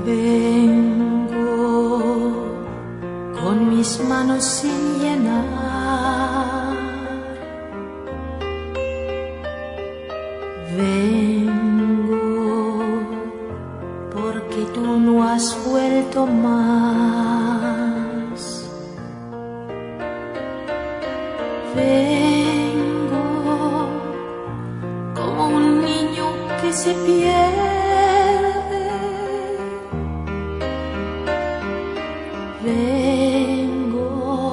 Vengo con mis manos sin llenar. Vengo porque tú no has vuelto más. Vengo como un niño que se pierde. Vengo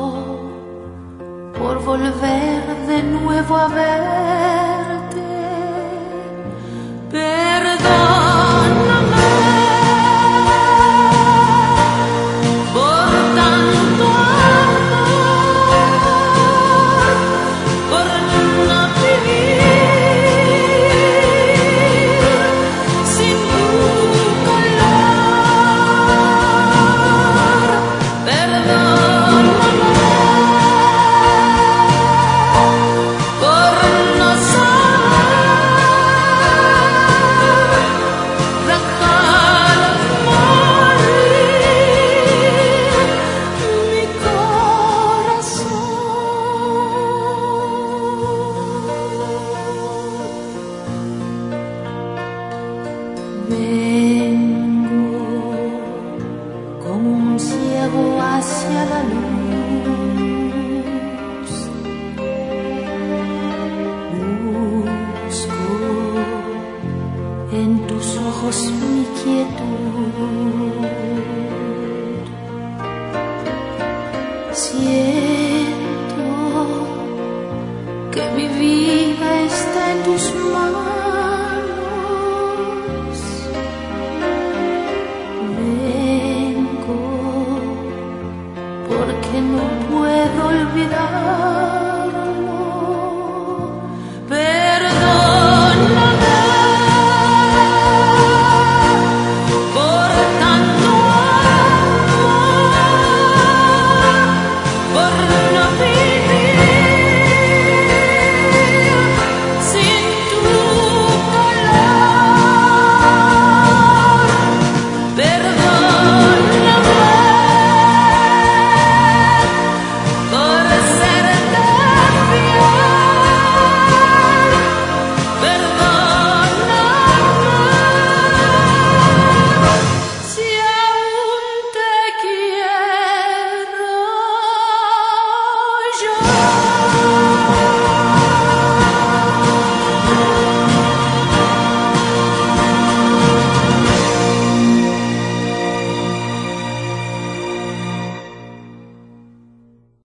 por volver de nuevo a verte. Perdóname por tanto amor, por no vivir sin tu color. Perdóname por no saber dejar morir mi corazón. Vengo como un ciego hacia la luz. Busco en tus ojos mi quietud.